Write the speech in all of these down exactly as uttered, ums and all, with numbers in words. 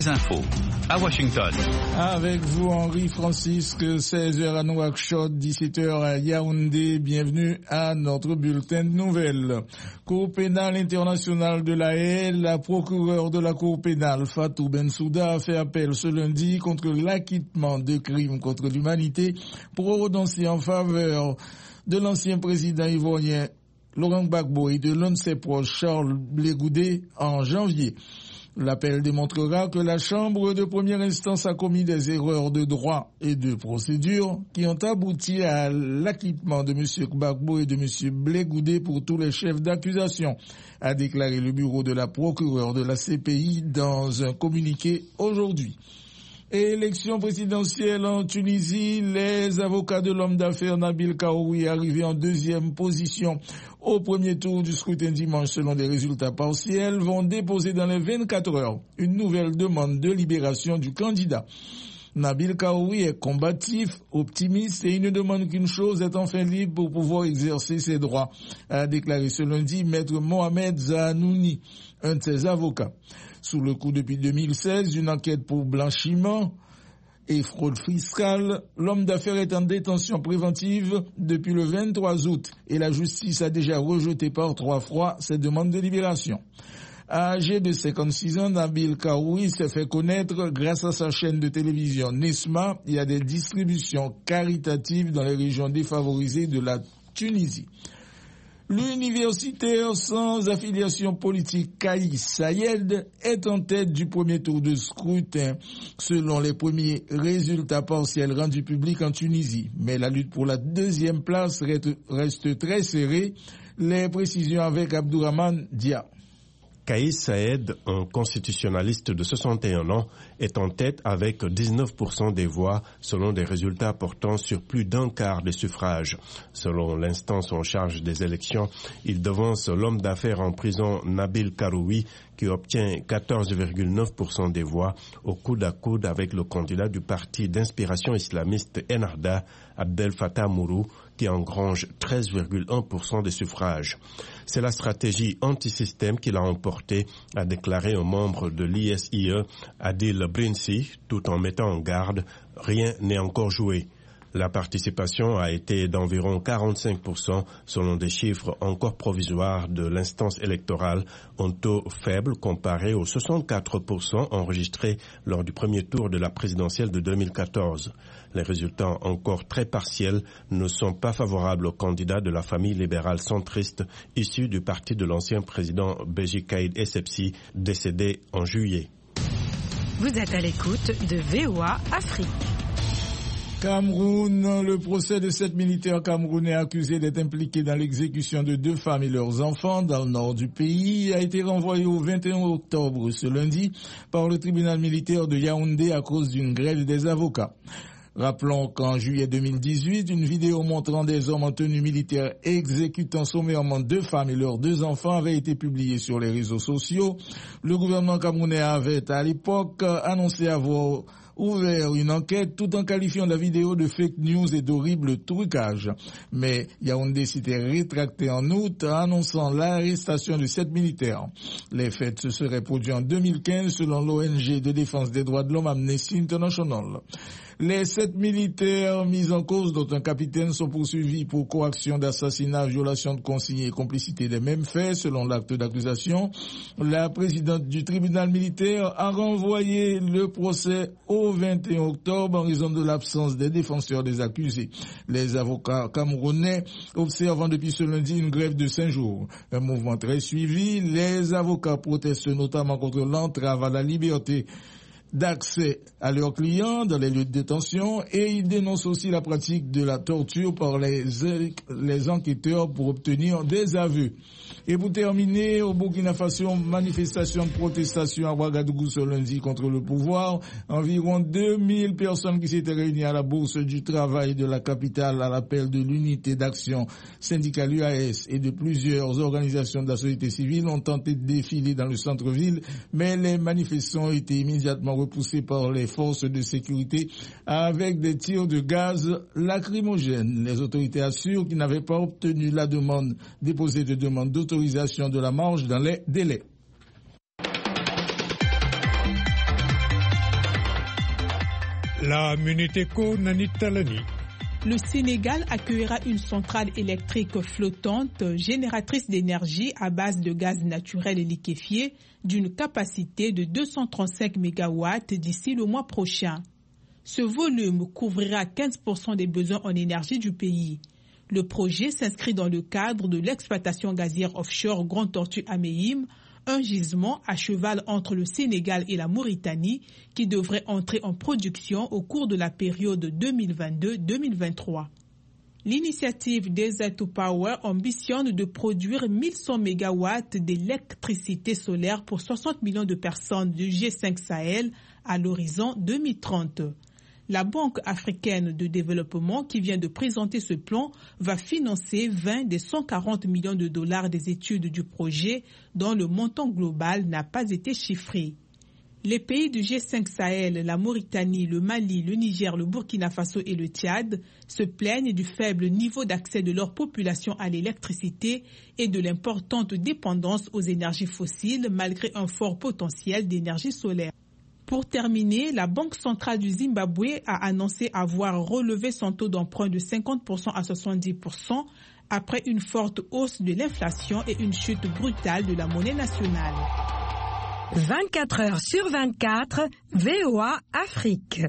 Infos à Washington. Avec vous, Henri Francisque, seize heures à Nouakchott, dix-sept heures à Yaoundé. Bienvenue à notre bulletin de nouvelles. Cour pénale internationale de La Haye, la procureure de la Cour pénale, Fatou Bensouda, a fait appel ce lundi contre l'acquittement de crimes contre l'humanité prononcés en faveur de l'ancien président ivoirien Laurent Gbagbo et de l'un de ses proches, Charles Blé Goudé, en janvier. L'appel démontrera que la Chambre de première instance a commis des erreurs de droit et de procédure qui ont abouti à l'acquittement de M. Gbagbo et de M. Blé Goudé pour tous les chefs d'accusation, a déclaré le bureau de la procureure de la C P I dans un communiqué aujourd'hui. Élection présidentielle en Tunisie, les avocats de l'homme d'affaires Nabil Karoui, arrivé en deuxième position au premier tour du scrutin dimanche selon des résultats partiels, vont déposer dans les vingt-quatre heures une nouvelle demande de libération du candidat. Nabil Karoui est combatif, optimiste et il ne demande qu'une chose, être enfin libre pour pouvoir exercer ses droits, a déclaré ce lundi maître Mohamed Zahanouni, un de ses avocats. Sous le coup depuis deux mille seize, une enquête pour blanchiment et fraude fiscale, l'homme d'affaires est en détention préventive depuis le vingt-trois août et la justice a déjà rejeté par trois fois ses demandes de libération. Âgé de cinquante-six ans, Nabil Karoui s'est fait connaître grâce à sa chaîne de télévision Nesma et à des distributions caritatives dans les régions défavorisées de la Tunisie. L'universitaire sans affiliation politique Kais Sayed est en tête du premier tour de scrutin selon les premiers résultats partiels rendus publics en Tunisie. Mais la lutte pour la deuxième place reste très serrée. Les précisions avec Abdourahmane Dia. Kais Sayed, un constitutionnaliste de soixante et un ans, est en tête avec dix-neuf pour cent des voix selon des résultats portant sur plus d'un quart des suffrages. Selon l'instance en charge des élections, il devance l'homme d'affaires en prison Nabil Karoui qui obtient quatorze virgule neuf pour cent des voix au coude à coude avec le candidat du parti d'inspiration islamiste Ennahda, Abdel Fattah Mourou, qui engrange treize virgule un pour cent des suffrages. C'est la stratégie anti-système qui l'a emporté, a déclaré un membre de l'I S I E, Adil Brinsi, tout en mettant en garde, rien n'est encore joué. La participation a été d'environ quarante-cinq pour cent selon des chiffres encore provisoires de l'instance électorale, un taux faible comparé aux soixante-quatre pour cent enregistrés lors du premier tour de la présidentielle de deux mille quatorze. Les résultats encore très partiels ne sont pas favorables au candidat de la famille libérale centriste issu du parti de l'ancien président Béji Caïd Essebsi, décédé en juillet. Vous êtes à l'écoute de V O A Afrique. Cameroun, le procès de sept militaires camerounais accusés d'être impliqués dans l'exécution de deux femmes et leurs enfants dans le nord du pays a été renvoyé au vingt et un octobre ce lundi par le tribunal militaire de Yaoundé à cause d'une grève des avocats. Rappelons qu'en juillet deux mille dix-huit, une vidéo montrant des hommes en tenue militaire exécutant sommairement deux femmes et leurs deux enfants avait été publiée sur les réseaux sociaux. Le gouvernement camerounais avait à l'époque annoncé avoir ouvert une enquête tout en qualifiant la vidéo de fake news et d'horrible trucage. Mais Yaoundé s'était rétracté en août annonçant l'arrestation de sept militaires. Les faits se seraient produits en deux mille quinze selon l'O N G de défense des droits de l'homme Amnesty International. Les sept militaires mis en cause, dont un capitaine, sont poursuivis pour coaction d'assassinat, violation de consignes et complicité des mêmes faits, selon l'acte d'accusation. La présidente du tribunal militaire a renvoyé le procès au vingt et un octobre en raison de l'absence des défenseurs des accusés. Les avocats camerounais observant depuis ce lundi une grève de cinq jours. Un mouvement très suivi. Les avocats protestent notamment contre l'entrave à la liberté d'accès à leurs clients dans les lieux de détention et ils dénoncent aussi la pratique de la torture par les, les enquêteurs pour obtenir des aveux. Et pour terminer, au Burkina Faso, manifestation de protestation à Ouagadougou ce lundi contre le pouvoir. Environ deux mille personnes qui s'étaient réunies à la Bourse du Travail de la capitale à l'appel de l'unité d'action syndicale U A S et de plusieurs organisations de la société civile ont tenté de défiler dans le centre-ville, mais les manifestants ont été immédiatement repoussés par les forces de sécurité avec des tirs de gaz lacrymogènes. Les autorités assurent qu'ils n'avaient pas obtenu la demande déposée de demande d'autorisation de la marche dans les délais. La Minute Éco, Nani Talani. Le Sénégal accueillera une centrale électrique flottante génératrice d'énergie à base de gaz naturel et liquéfié d'une capacité de deux cent trente-cinq mégawatts d'ici le mois prochain. Ce volume couvrira quinze pour cent des besoins en énergie du pays. Le projet s'inscrit dans le cadre de l'exploitation gazière offshore Grande Tortue Améim, un gisement à cheval entre le Sénégal et la Mauritanie qui devrait entrer en production au cours de la période deux mille vingt-deux deux mille vingt-trois. L'initiative Desert to Power ambitionne de produire mille cent mégawatts d'électricité solaire pour soixante millions de personnes du G cinq Sahel à l'horizon deux mille trente. La Banque africaine de développement qui vient de présenter ce plan va financer vingt des cent quarante millions de dollars des études du projet dont le montant global n'a pas été chiffré. Les pays du G cinq Sahel, la Mauritanie, le Mali, le Niger, le Burkina Faso et le Tchad se plaignent du faible niveau d'accès de leur population à l'électricité et de l'importante dépendance aux énergies fossiles malgré un fort potentiel d'énergie solaire. Pour terminer, la Banque centrale du Zimbabwe a annoncé avoir relevé son taux d'emprunt de cinquante pour cent à soixante-dix pour cent après une forte hausse de l'inflation et une chute brutale de la monnaie nationale. vingt-quatre heures sur vingt-quatre, V O A Afrique.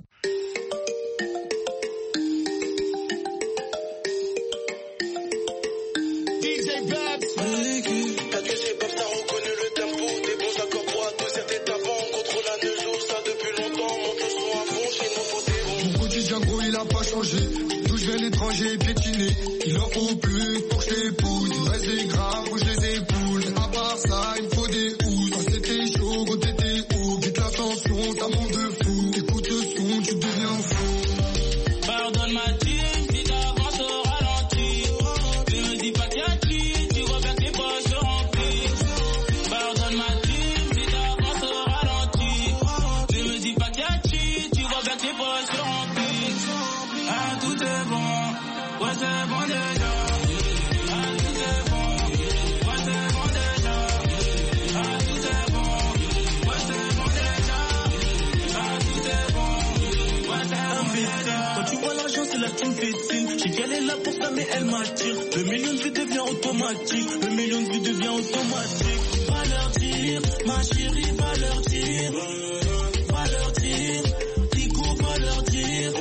D'où je viens l'étranger piétiné, il en faut plus pour que je l'épouse. Reste des grammes pour que je les épouse. À part ça, il me faut des housses. Quand c'était chaud, quand t'étais haut, vite l'attention, t'as mon de fou. Écoute le son, tu deviens fou. Pardonne ma team, si t'avances au ralenti. Ne me dis pas qu'il y a qui, tu vois bien que tes poches se remplissent. Pardonne ma team, si t'avances au ralenti. Ne me dis pas qu'il y a qui, tu vois bien que tes poches se remplissent. Ah, tout est bon, ouais c'est bon déjà. Ah, tout est bon, ouais c'est bon déjà. Ah, tout est bon, ouais c'est bon déjà. Ah, tout est bon, ouais c'est bon déjà. Quand tu vois l'argent c'est là que tu me fais signe. J'ai galé là pour ça mais elle m'attire. Le million de vues devient automatique. Le million de vues devient automatique. Va leur dire, ma chérie va leur dire. Va leur dire, Nico va leur dire.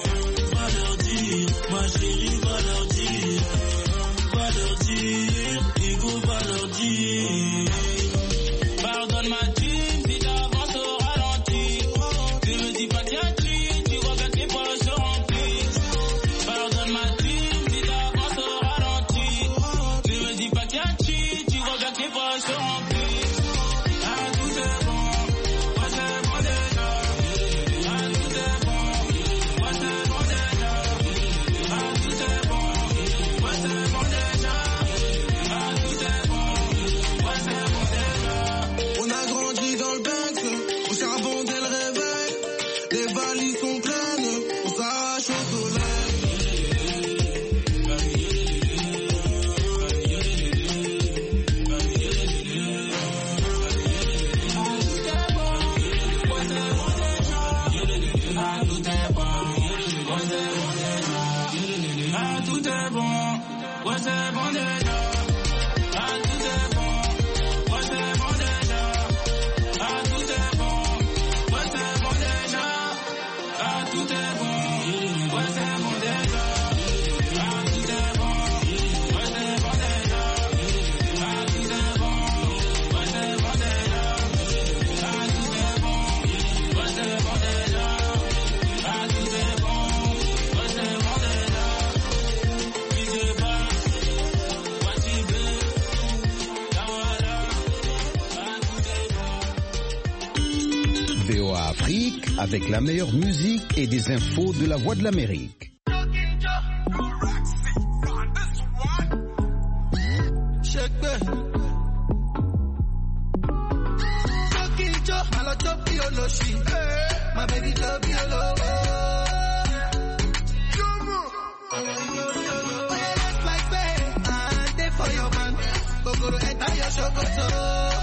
Ma chérie va leur dire, va leur dire, Ego va leur dire. Pardonne ma team si t'avances au ralenti. Ne me dis pas qu'il y a qui, tu vois bien que tes poches se remplissent. Pardonne ma team si t'avances au ralenti. Ne me dis pas qu'il y a qui, tu vois bien que tes poches se remplissent. Ah, tout est bon, ouais c'est bon déjà. Ah, tout est bon, ouais c'est bon déjà. Ah, tout est bon, ouais c'est bon déjà. Ah, tout est bon, ouais c'est bon déjà. On a grandi dans le Banks, au charbon dès le réveil. Les valises sont pleines, on s'arrache au soleil. Ah, tout est bon, ouais c'est bon déjà. Ah, tout est bon, ouais c'est bon déjà. Ah, tout est bon, ouais c'est bon déjà. Ah, tout est bon, ouais c'est bon déjà. Ah, tout est bon, ouais c'est bon déjà. Ah, tout est bon, ouais c'est bon déjà. Ah, tout est bon, ouais c'est bon déjà. Ah, tout est bon, ouais c'est bon déjà. Ah, tout est bon, ouais c'est bon déjà. V O A Afrique avec la meilleure musique et des infos de la Voix de l'Amérique. My baby love you, love like say, I'm there for your man. Go go to enter your show, go to